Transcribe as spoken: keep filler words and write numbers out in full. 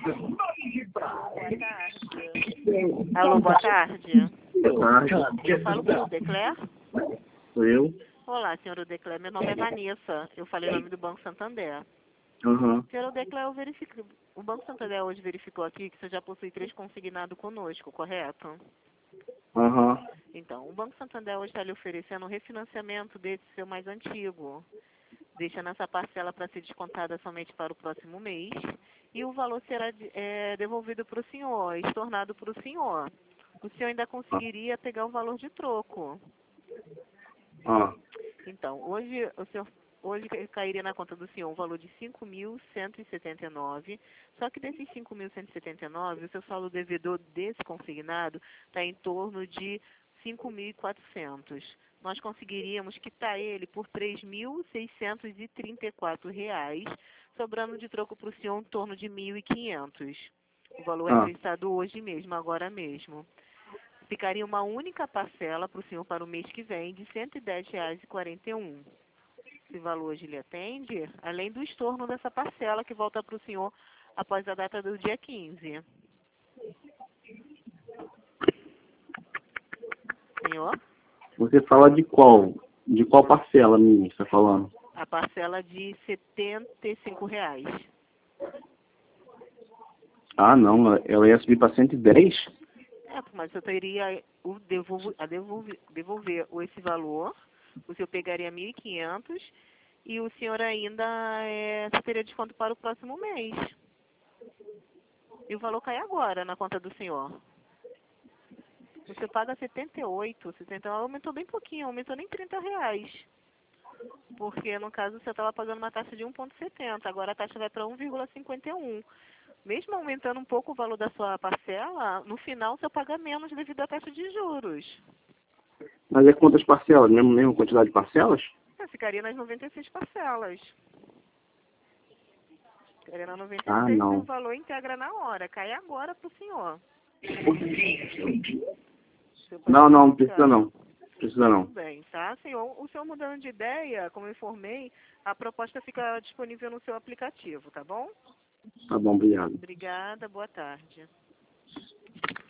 Boa tarde. Alô, boa tarde. Boa tarde. Eu falo com o Decler? Sou eu? Olá, senhor Decler. Meu nome é Vanessa. Eu falei o nome do Banco Santander. Aham. Senhor Decler, eu verifico. O Banco Santander hoje verificou aqui que você já possui três consignados conosco, correto? Aham. Então, o Banco Santander hoje está lhe oferecendo um refinanciamento desse seu mais antigo, deixando essa parcela para ser descontada somente para o próximo mês, e o valor será é, devolvido para o senhor, estornado para o senhor. O senhor ainda conseguiria pegar o valor de troco. Ah. Então, hoje o senhor hoje cairia na conta do senhor um valor de cinco mil cento e setenta e nove, só que desses cinco mil cento e setenta e nove, o seu saldo devedor desse consignado está em torno de cinco mil e quatrocentos. Nós conseguiríamos quitar ele por três mil seiscentos e trinta e quatro reais, sobrando de troco para o senhor em torno de mil e quinhentos. O valor Ah. é prestado hoje mesmo, agora mesmo. Ficaria uma única parcela para o senhor para o mês que vem de cento e dez reais e quarenta e um. Esse valor hoje lhe atende, além do estorno dessa parcela que volta para o senhor após a data do dia quinze. Senhor? Você fala de qual? De qual parcela minha você está falando? A parcela de setenta e cinco reais. Ah, não. Ela ia subir para cento e dez? É, mas eu teria o devolver, a devolver, devolver esse valor, o senhor pegaria mil e quinhentos e o senhor ainda é, só teria desconto para o próximo mês. E o valor cai agora na conta do senhor. Você paga setenta e oito, setenta, aumentou bem pouquinho, aumentou nem trinta reais. Porque, no caso, você estava pagando uma taxa de um vírgula setenta, agora a taxa vai para um vírgula cinquenta e um. Mesmo aumentando um pouco o valor da sua parcela, no final você paga menos devido à taxa de juros. Mas é quantas parcelas? Mesmo, mesma quantidade de parcelas? Você ficaria nas noventa e seis parcelas. Ficaria nas noventa e Ah, seis e não. o valor integra na hora. Cai agora para o senhor. Não, não, não precisa não. Precisa não. Tudo bem, tá, senhor? O senhor mudando de ideia, como eu informei, a proposta fica disponível no seu aplicativo, tá bom? Tá bom, obrigado. Obrigada, boa tarde.